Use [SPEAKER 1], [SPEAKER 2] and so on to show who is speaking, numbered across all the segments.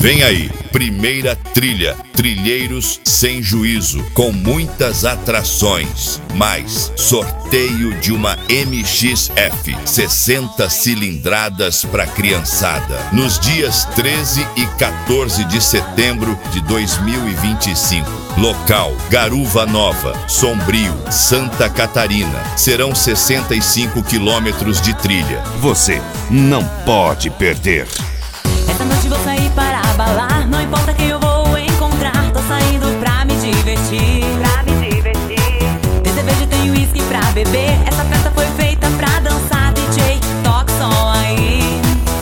[SPEAKER 1] Vem aí, primeira trilha, Trilheiros Sem Juízo, com muitas atrações, mais sorteio de uma MXF, 60 cilindradas para criançada, nos dias 13 e 14 de setembro de 2025. Local: Garuva Nova, Sombrio, Santa Catarina. Serão 65 quilômetros de trilha.
[SPEAKER 2] Você não pode perder.
[SPEAKER 3] Essa noite vou sair para abalar, não importa quem eu vou encontrar, tô saindo pra me divertir, Tem cerveja, tem uísque pra beber, essa festa foi feita pra dançar, DJ, toca o som aí,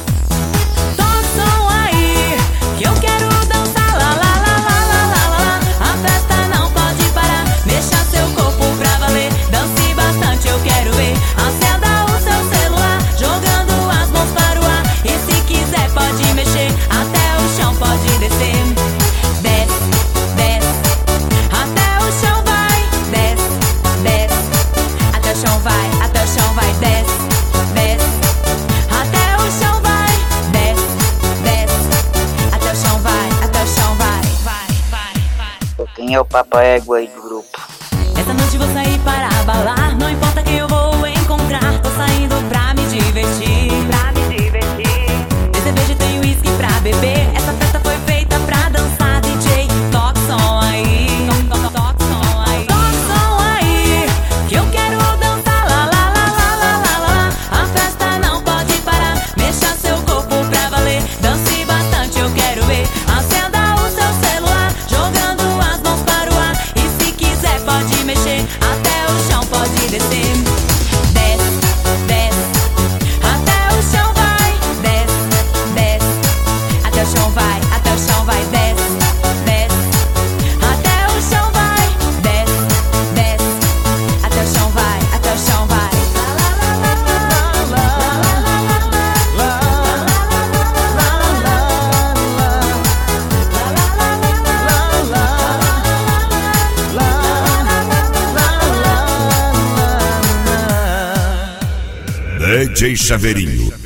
[SPEAKER 3] que eu quero dançar, lá, lá, lá, lá, lá, lá, lá. A festa não pode parar, mexa seu corpo pra valer, dance bastante, eu quero ver, acenda o seu celular, jogando as mãos para o ar, e se quiser pode mexer, até o chão pode descer. Desce, desce, até o chão vai. Desce, desce, até o chão vai, até o chão vai. Desce, desce, até o chão vai. Desce, desce, até o chão vai, até o chão vai.
[SPEAKER 4] Quem é o Papa Égua aí do grupo?
[SPEAKER 3] Essa noite vou sair para abalar, não importa quem eu vou encontrar, tô saindo pra me divertir, Tem cerveja, tem uísque pra beber, essa festa foi feita pra dançar, DJ, toca o som aí, toca o som aí, que eu quero dançar, lá, lá, lá, lá, lá, lá, lá. A festa não pode parar, mexa seu corpo pra valer, dance bastante, eu quero ver, acenda o seu celular, jogando as mãos para o ar, e se quiser pode mexer, até o chão pode descer. Desce, desce, até o chão vai. Desce, desce, até o chão vai, até o chão vai. Desce, desce, até o chão vai. Desce, desce, até o chão vai, até o chão vai.
[SPEAKER 2] DJ Chaveirinho